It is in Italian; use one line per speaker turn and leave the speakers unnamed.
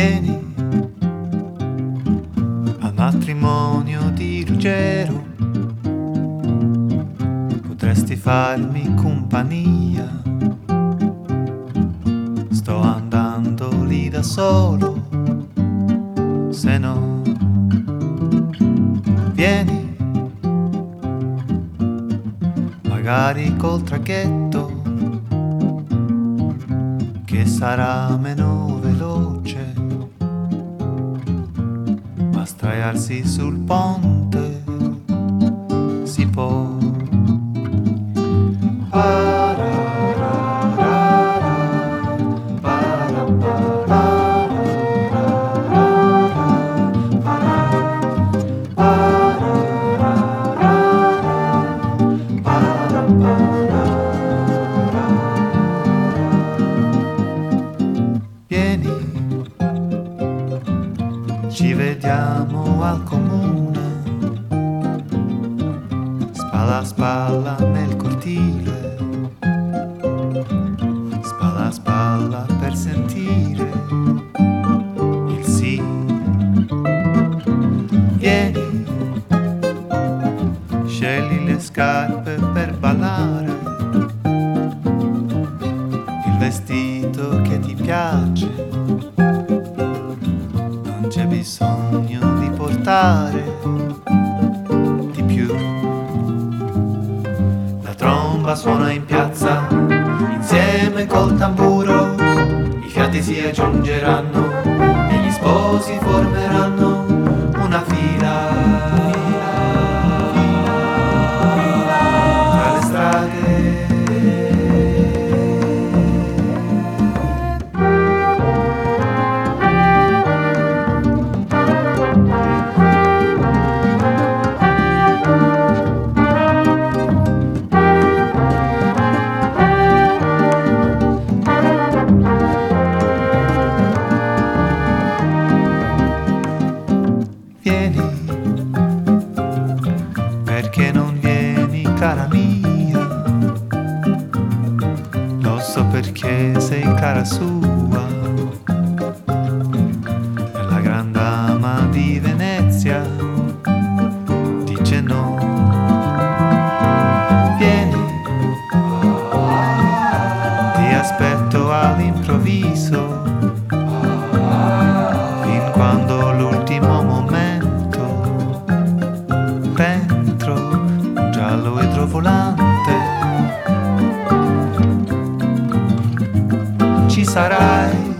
Vieni al matrimonio di Ruggero, potresti farmi compagnia. Sto andando lì da solo, se no vieni, magari col traghetto, che sarà meno veloce, ma sdraiarsi sul ponte si può. Vieni, ci vediamo al comune, spalla a spalla nel cortile, spalla a spalla per sentire il sì. Vieni, scegli le scarpe per ballare, il vestito che ti piace, non c'è bisogno di portare di più. La tromba suona in piazza insieme col tamburo, i fiati si aggiungeranno e gli sposi formeranno una fila tra le strade. Vieni, perché non vieni, cara mia? Lo so perché sei cara sua, e la gran dama di Venezia dice no. Vieni, ti aspetto all'improvviso, fin quando l'ultimo momento, dentro un giallo idrovolante ci sarai.